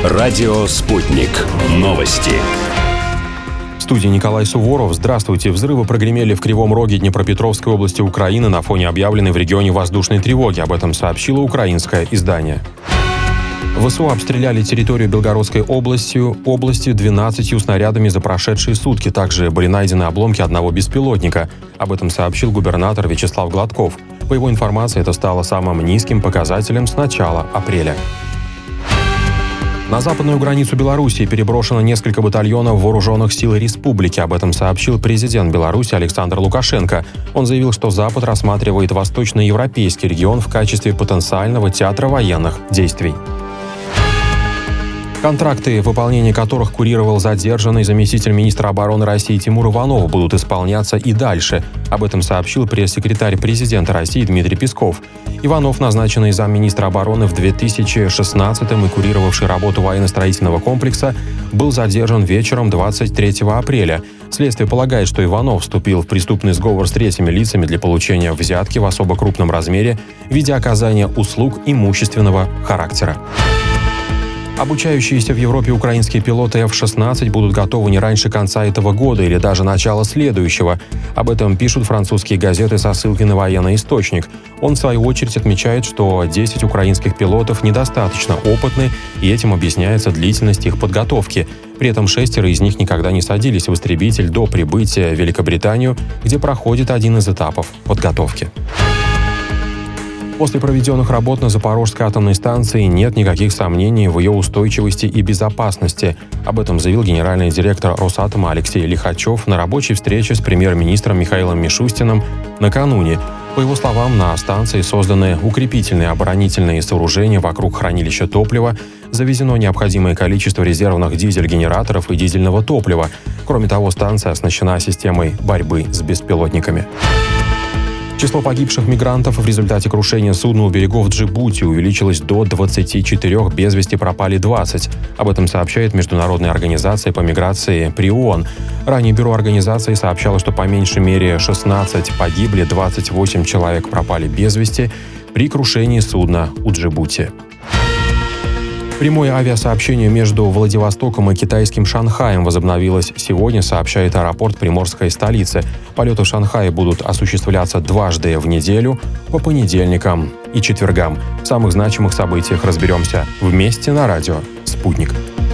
Радио «Спутник». Новости. В студии Николай Суворов. Здравствуйте. Взрывы прогремели в Кривом Роге Днепропетровской области Украины на фоне объявленной в регионе воздушной тревоги. Об этом сообщило украинское издание. ВСУ обстреляли территорию Белгородской области 12 снарядами за прошедшие сутки. Также были найдены обломки одного беспилотника. Об этом сообщил губернатор Вячеслав Гладков. По его информации, это стало самым низким показателем с начала апреля. На западную границу Белоруссии переброшено несколько батальонов вооруженных сил республики. Об этом сообщил президент Беларуси Александр Лукашенко. Он заявил, что Запад рассматривает восточноевропейский регион в качестве потенциального театра военных действий. Контракты, выполнение которых курировал задержанный заместитель министра обороны России Тимур Иванов, будут исполняться и дальше. Об этом сообщил пресс-секретарь президента России Дмитрий Песков. Иванов, назначенный замминистра обороны в 2016-м и курировавший работу военно-строительного комплекса, был задержан вечером 23 апреля. Следствие полагает, что Иванов вступил в преступный сговор с третьими лицами для получения взятки в особо крупном размере в виде оказания услуг имущественного характера. Обучающиеся в Европе украинские пилоты F-16 будут готовы не раньше конца этого года или даже начала следующего. Об этом пишут французские газеты со ссылкой на военный источник. Он, в свою очередь, отмечает, что 10 украинских пилотов недостаточно опытны, и этим объясняется длительность их подготовки. При этом 6 из них никогда не садились в истребитель до прибытия в Великобританию, где проходит один из этапов подготовки. После проведенных работ на Запорожской атомной станции нет никаких сомнений в ее устойчивости и безопасности. Об этом заявил генеральный директор Росатома Алексей Лихачев на рабочей встрече с премьер-министром Михаилом Мишустиным накануне. По его словам, на станции созданы укрепительные оборонительные сооружения вокруг хранилища топлива, завезено необходимое количество резервных дизель-генераторов и дизельного топлива. Кроме того, станция оснащена системой борьбы с беспилотниками. Число погибших мигрантов в результате крушения судна у берегов Джибути увеличилось до 24, без вести пропали 20. Об этом сообщает Международная организация по миграции при ООН. Ранее бюро организации сообщало, что по меньшей мере 16 погибли, 28 человек пропали без вести при крушении судна у Джибути. Прямое авиасообщение между Владивостоком и китайским Шанхаем возобновилось сегодня, сообщает аэропорт приморской столицы. Полеты в Шанхае будут осуществляться дважды в неделю, по понедельникам и четвергам. В самых значимых событиях разберемся вместе на радио «Спутник».